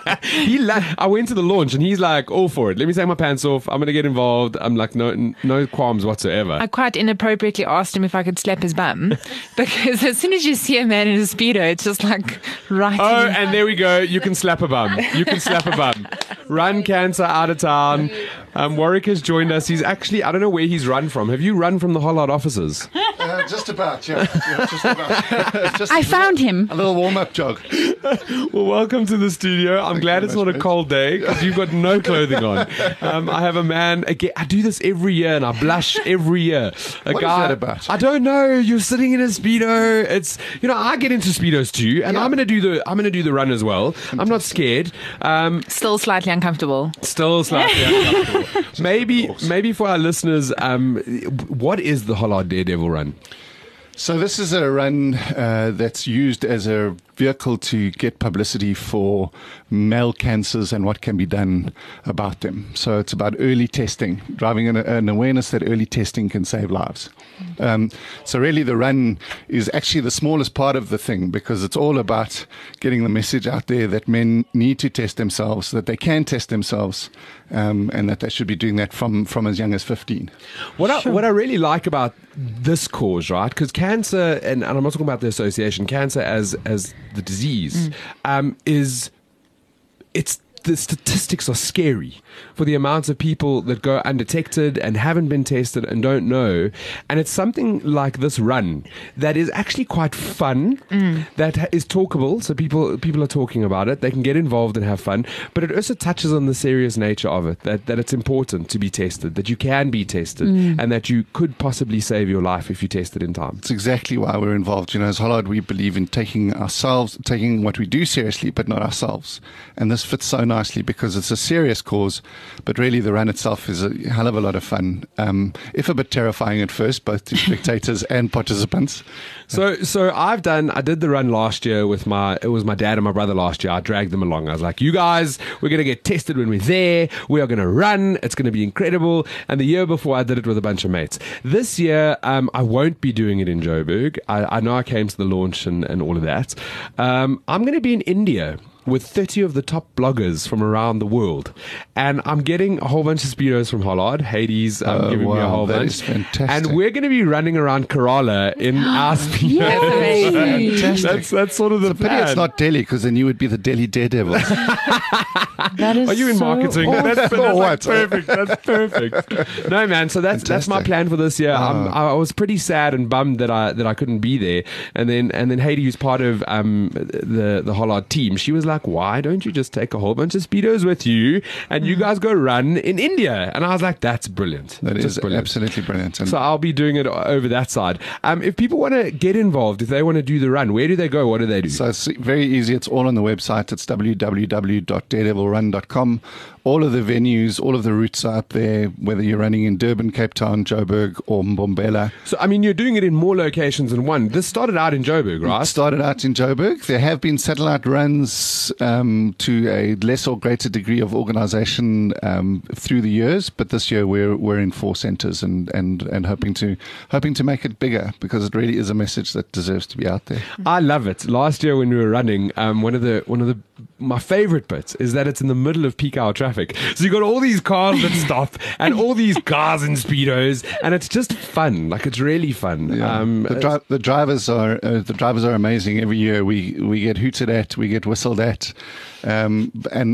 I went to the launch and he's like, all for it. Let me take my pants off. I'm going to get involved. I'm like, no qualms whatsoever. I quite inappropriately asked him if I could slap his bum because as soon as you see a man in a Speedo, it's just like right. Oh, in- and there we go. You can slap a bum. You can slap a bum. Run Cancer out of town. Warwick has joined us. He's actually, I don't know where he's run from. Have you run from the Hollard offices? just about, yeah. Just about. Just I found him. a little warm-up jog. Well, welcome to the studio. I'm glad it's not a cold day because you've got no clothing on. I have a man, again, I do this every year and I blush every year. What is that about? I don't know. You're sitting in a Speedo. It's, I get into Speedos too, and I'm going to do the run as well. I'm not scared. Still slightly uncomfortable. Still slightly uncomfortable. Maybe for our listeners, what is the Hollard Daredevil Run? So this is a run that's used as a vehicle to get publicity for male cancers and what can be done about them. So it's about early testing, driving an awareness that early testing can save lives. So really the run is actually the smallest part of the thing because it's all about getting the message out there that men need to test themselves, that they can test themselves, and that they should be doing that from as young as 15. What I really like about this cause, right? Because cancer, and I'm not talking about the association, cancer as the disease, is the statistics are scary for the amounts of people that go undetected and haven't been tested and don't know. And it's something like this run that is actually quite fun, that is talkable. So people are talking about it. They can get involved and have fun. But it also touches on the serious nature of it, that it's important to be tested, that you can be tested, and that you could possibly save your life if you test it in time. It's exactly why we're involved. As Hollard, we believe in taking what we do seriously, but not ourselves. And this fits so nicely because it's a serious cause, but really the run itself is a hell of a lot of fun. If a bit terrifying at first, both to spectators and participants. So I did the run last year it was my dad and my brother last year. I dragged them along. I was like, you guys, we're going to get tested when we're there. We are going to run. It's going to be incredible. And the year before I did it with a bunch of mates. This year, I won't be doing it in Joburg. I know I came to the launch and all of that. I'm going to be in India with 30 of the top bloggers from around the world. And I'm getting a whole bunch of Speedos from Hollard. Hades giving me a whole bunch. Is fantastic. And we're going to be running around Kerala in our Speedos. Fantastic. That's sort of the It's a pity plan. it's not Delhi, because then you would be the Delhi Daredevil. That is Are you in so marketing? awesome. That's What? perfect. That's perfect. No, man. So that's my plan for this year. I was pretty sad and bummed that I couldn't be there. And then Heidi, who's part of the Hollard team, she was like, why don't you just take a whole bunch of Speedos with you and you guys go run in India? And I was like, that's brilliant. That Just is brilliant. absolutely brilliant. And So I'll be doing it over that side. If people want to get involved, if they want to do the run, where do they go? What do they do? So it's very easy. It's all on the website. It's www.daredevilrun.com. All of the venues, all of the routes are up there, whether you're running in Durban, Cape Town, Joburg, or Mbombela. So, I mean, you're doing it in more locations than one. This started out in Joburg, right? It started out in Joburg. There have been satellite runs to a less or greater degree of organization through the years, but this year we're in 4 centers and hoping to make it bigger, because it really is a message that deserves to be out there. I love it. Last year when we were running, one of my favorite bits is that it's in the middle of peak hour traffic. So you got all these cars that stop and all these cars in Speedos, and it's just fun. Like, it's really fun. Yeah. The drivers are amazing. Every year we get hooted at, we get whistled at, and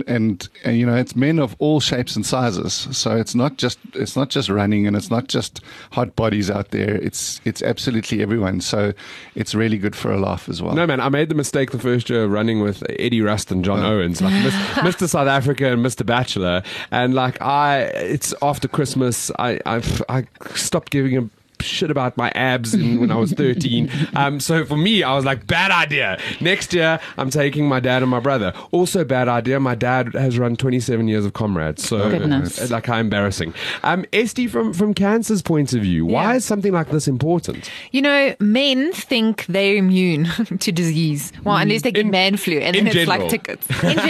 it's men of all shapes and sizes. So it's not just running, and it's not just hot bodies out there. It's absolutely everyone. So it's really good for a laugh as well. No, man, I made the mistake the first year of running with Eddie Rust and John Owens, like Mr. South Africa and Mr. Bachelor, and it's after Christmas. I stopped giving a shit about my abs when I was 13. So for me, I was like, bad idea. Next year, I'm taking my dad and my brother. Also bad idea. My dad has run 27 years of Comrades. So Goodness. like, how embarrassing. Esty, from cancer's point of view, why is something like this important? Men think they're immune to disease. Well, unless they get man flu, and then it's like tickets.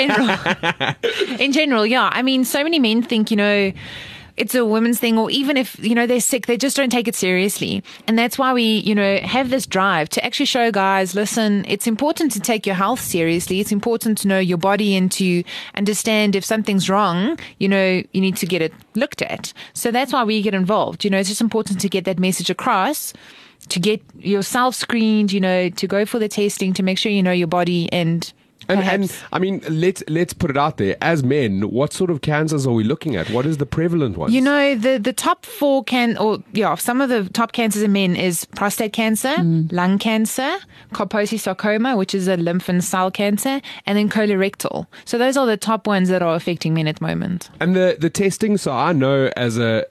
In general, yeah. I mean, so many men think, it's a women's thing, or even if, they're sick, they just don't take it seriously. And that's why we, have this drive to actually show guys, listen, it's important to take your health seriously. It's important to know your body and to understand if something's wrong, you need to get it looked at. So that's why we get involved. It's just important to get that message across, to get yourself screened, to go for the testing, to make sure you know your body and And I mean, let's put it out there. As men, what sort of cancers are we looking at? What is the prevalent ones? You know, the top four some of the top cancers in men is prostate cancer, lung cancer, Kaposi sarcoma, which is a lymph and cell cancer, and then colorectal. So those are the top ones that are affecting men at the moment. And the testing, so I know as a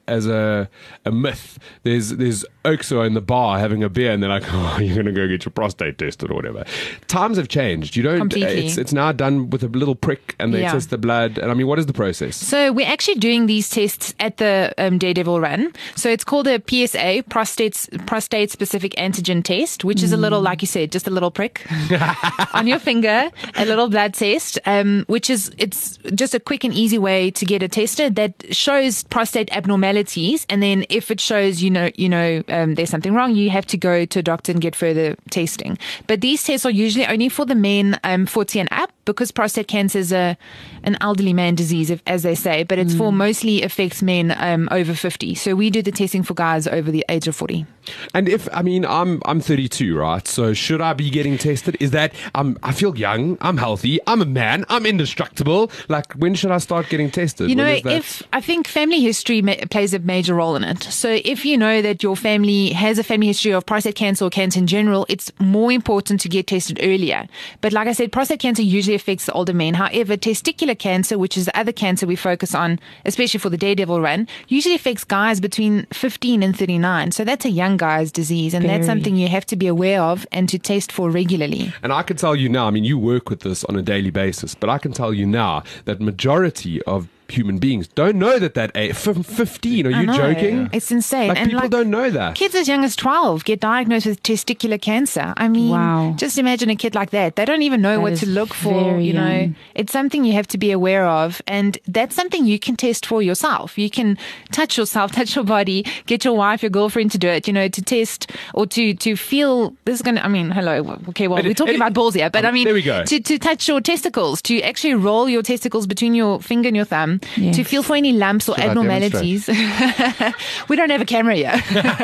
myth, there's oaks who are in the bar having a beer and they're like, oh, you're going to go get your prostate tested or whatever. Times have changed. You don't. Completely. It's now done with a little prick and they test the blood. And I mean, what is the process? So we're actually doing these tests at the Daredevil Run. So it's called a PSA, prostate specific antigen test, which is a little, like you said, just a little prick on your finger, a little blood test, it's just a quick and easy way to get it tested that shows prostate abnormalities. And then if it shows, there's something wrong, you have to go to a doctor and get further testing. But these tests are usually only for the men 40 and up, because prostate cancer is an elderly man disease, as they say, but it's for mostly affects men over 50. So we do the testing for guys over the age of 40. And I'm 32, right? So should I be getting tested? Is that I feel young, I'm healthy, I'm a man, I'm indestructible. Like, when should I start getting tested? I think family history plays a major role in it. So if you know that your family has a family history of prostate cancer or cancer in general, it's more important to get tested earlier. But like I said, prostate cancer usually affects the older men. However, testicular cancer, which is the other cancer we focus on, especially for the Daredevil Run, usually affects guys between 15 and 39. So that's a young guy's disease, and that's something you have to be aware of and to test for regularly. And I can tell you now, I mean, you work with this on a daily basis, but I can tell you now that majority of human beings don't know that age. 15, are you joking? It's insane. Like, people don't know that. Kids as young as 12 get diagnosed with testicular cancer. I mean, just imagine a kid like that. They don't even know what to look for. It's something you have to be aware of, and that's something you can test for yourself. You can touch yourself, touch your body, get your wife, your girlfriend to do it, to test or to feel this is going to, hello. Okay, well, we're talking about balls here, but there we go. To touch your testicles, to actually roll your testicles between your finger and your thumb, to feel for any lumps or abnormalities. We don't have a camera here.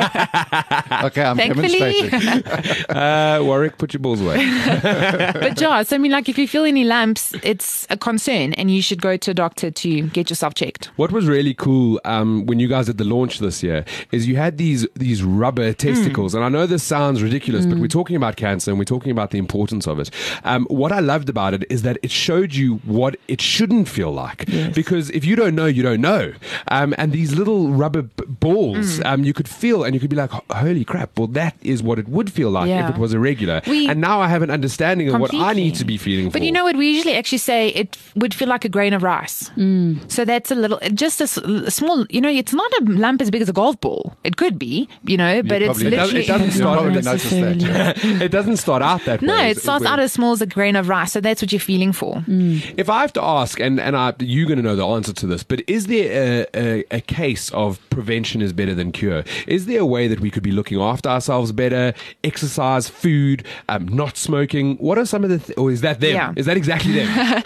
Okay, I'm Thankfully. demonstrating. Warwick, put your balls away. But so if you feel any lumps, it's a concern and you should go to a doctor to get yourself checked. What was really cool when you guys did the launch this year is you had these rubber testicles. And I know this sounds ridiculous, but we're talking about cancer and we're talking about the importance of it. What I loved about it is that it showed you what it shouldn't feel like. Yes. Because if you don't know, you don't know. And these little rubber balls, you could feel and you could be like, holy crap, well, that is what it would feel like if it was irregular. And now I have an understanding of what I need to be feeling for. But you know what? We usually actually say it would feel like a grain of rice. So that's just a small, it's not a lump as big as a golf ball. It could be, but it's literally... It doesn't start It doesn't start out that way. No, it starts out as small as a grain of rice. So that's what you're feeling for. If I have to ask, and you're going to know the answer to this, but is there a case of prevention is better than cure? Is there a way that we could be looking after ourselves better? Exercise, food, not smoking. What are some of the or is that them? Yeah. Is that exactly them?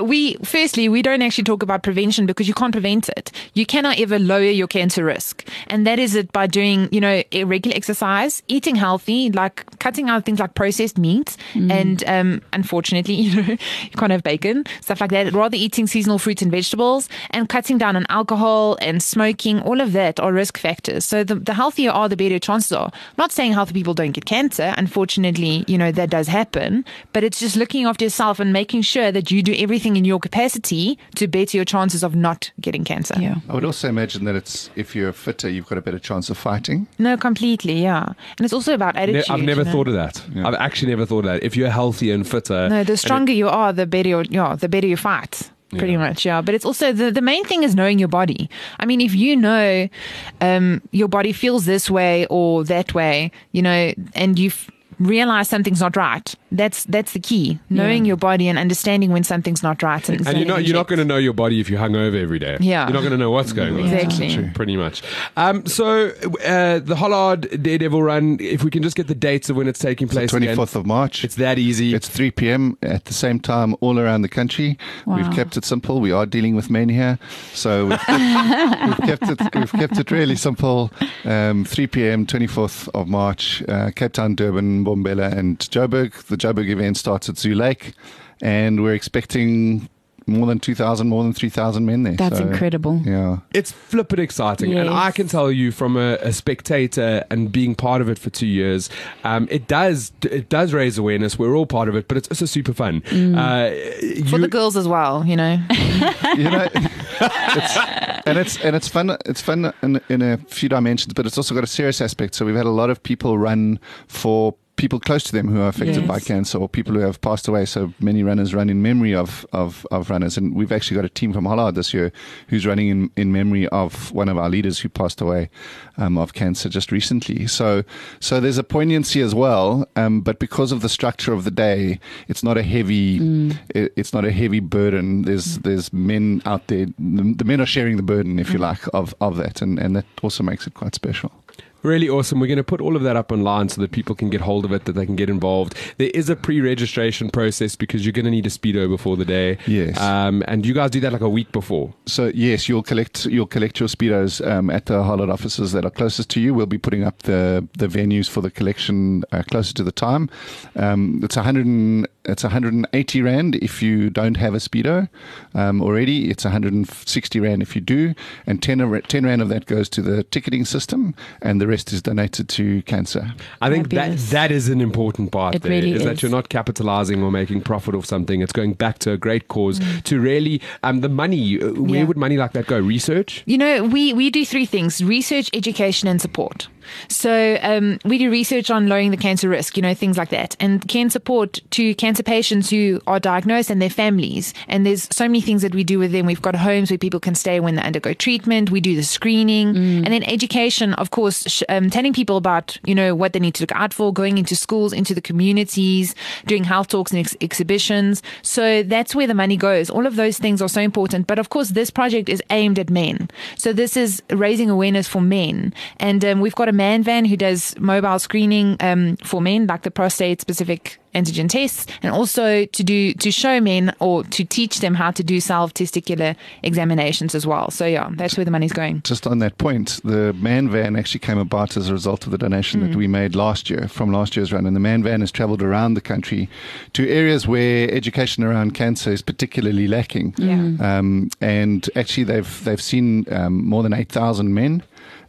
we don't actually talk about prevention because you can't prevent it. You cannot ever lower your cancer risk, and that is it by doing regular exercise, eating healthy, like cutting out things like processed meats, and unfortunately you can't have bacon, stuff like that. Rather eating seasonal fruits and vegetables, and cutting down on alcohol and smoking. All of that are risk factors. So the healthier you are, the better your chances are. I'm not saying healthy people don't get cancer. Unfortunately, that does happen. But it's just looking after yourself and making sure that you do everything in your capacity to better your chances of not getting cancer. Yeah. I would also imagine that if you're fitter, you've got a better chance of fighting. No, completely, yeah. And it's also about attitude. I've never thought of that. Yeah. I've actually never thought of that. If you're healthier and fitter... No, the stronger you are, the better you fight. Pretty much, yeah. But it's also the main thing is knowing your body. I mean, if you know your body feels this way or that way, and you realize something's not right, that's the key. Knowing your body and understanding when something's not right. And you're not going to know your body if you're hungover every day. Yeah. You're not going to know what's going on. Exactly. Pretty much. So the Hollard Daredevil Run, if we can just get the dates of when it's taking place. 24th of March. It's that easy. It's 3 p.m. at the same time all around the country. Wow. We've kept it simple. We are dealing with men here. So we've kept it really simple. 3 p.m. 24th of March, Cape Town, Durban, Mbombela and Joburg. The Joburg event starts at Zoo Lake, and we're expecting more than 2,000, more than 3,000 men there. That's incredible. Yeah. It's flippin' exciting. Yes. And I can tell you from a spectator and being part of it for 2 years, it does raise awareness. We're all part of it, but it's also super fun. For the girls as well, you know, it's fun. It's fun in a few dimensions, but it's also got a serious aspect. So we've had a lot of people run for people close to them who are affected by cancer, or people who have passed away. So many runners run in memory of runners. And we've actually got a team from Hollard this year who's running in memory of one of our leaders who passed away of cancer just recently. So there's a poignancy as well. But because of the structure of the day, it's not a heavy burden. There's men out there. The men are sharing the burden, if you like, of that. And that also makes it quite special. Really awesome. We're going to put all of that up online so that people can get hold of it, that they can get involved. There is a pre-registration process because you're going to need a Speedo before the day. Yes. And you guys do that like a week before. So yes, you'll collect your Speedos at the Hollard offices that are closest to you. We'll be putting up the venues for the collection closer to the time. It's 180 Rand if you don't have a Speedo already. It's 160 Rand if you do. And 10 Rand of that goes to the ticketing system, and the rest is donated to cancer. I think that is an important part. It there really is is. that you're not capitalizing or making profit off something. It's going back to a great cause to really the money. Where would money like that go? Research? You know, we do three things: research, education, and support. So we do research on lowering the cancer risk, things like that, and care and support to cancer patients who are diagnosed and their families. And there's so many things that we do with them. We've got homes where people can stay when they undergo treatment. We do the screening, and then education, of course, telling people about what they need to look out for, going into schools, into the communities, doing health talks and exhibitions. So that's where the money goes. All of those things are so important. But of course, this project is aimed at men. So this is raising awareness for men, and we've got a man van who does mobile screening for men, like the prostate specific antigen tests, and also to show men or to teach them how to do self-testicular examinations as well. So yeah, that's where the money's going. Just on that point, the man van actually came about as a result of the donation that we made last year from last year's run, and the man van has traveled around the country to areas where education around cancer is particularly lacking. And actually they've seen more than 8,000 men.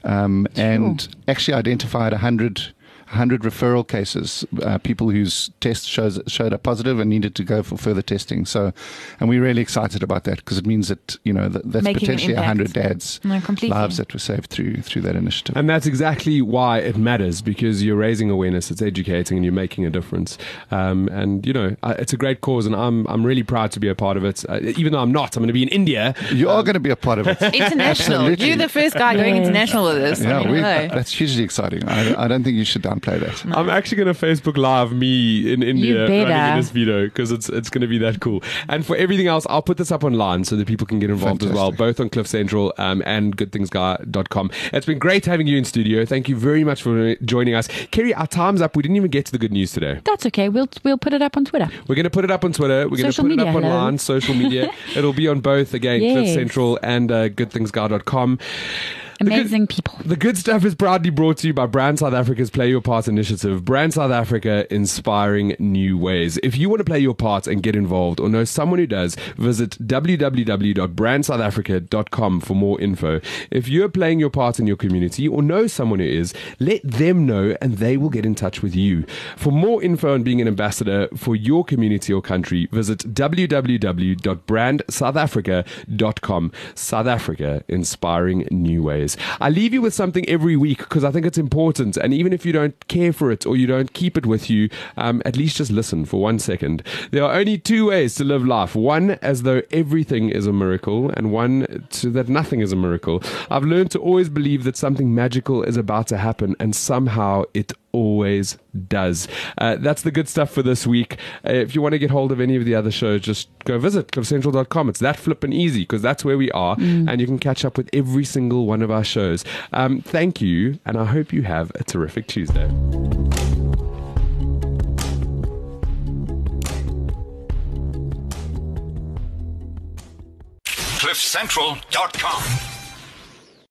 And actually identified 100 referral cases, people whose tests showed up positive and needed to go for further testing. So, and we're really excited about that because it means that that's Making potentially an 100 dads' completely. lives that were saved through that initiative. And that's exactly why it matters, because you're raising awareness, it's educating, and you're making a difference. It's a great cause, and I'm really proud to be a part of it. Even though I'm not, I'm going to be in India. You are going to be a part of it. International. Absolutely. You're the first guy going international with this. Yeah, that's hugely exciting. I don't think you should downplay that. No. I'm actually going to Facebook Live me in India running in this video because it's going to be that cool. And for everything else, I'll put this up online so that people can get involved as well, both on Cliff Central and goodthingsguy.com. It's been great having you in studio. Thank you very much for joining us. Kerry, our time's up. We didn't even get to the good news today. That's okay. We'll put it up on Twitter. We're going to put it up on Twitter. We're going to put it up online, social media. It'll be on both, again, Cliff Central and goodthingsguy.com. Amazing people. The good stuff is proudly brought to you by Brand South Africa's Play Your Part initiative. Brand South Africa, inspiring new ways. If you want to play your part and get involved or know someone who does, visit www.brandsouthafrica.com for more info. If you're playing your part in your community or know someone who is, let them know and they will get in touch with you. For more info on being an ambassador for your community or country, visit www.brandsouthafrica.com. South Africa, inspiring new ways. I leave you with something every week because I think it's important, and even if you don't care for it or you don't keep it with you, at least just listen for 1 second. There are only two ways to live life: one as though everything is a miracle, and one so that nothing is a miracle. I've learned to always believe that something magical is about to happen, and somehow it always does. That's the good stuff for this week. If you want to get hold of any of the other shows, just go visit cliffcentral.com. It's that flippin' easy because that's where we are, and you can catch up with every single one of our shows. Thank you, and I hope you have a terrific Tuesday. cliffcentral.com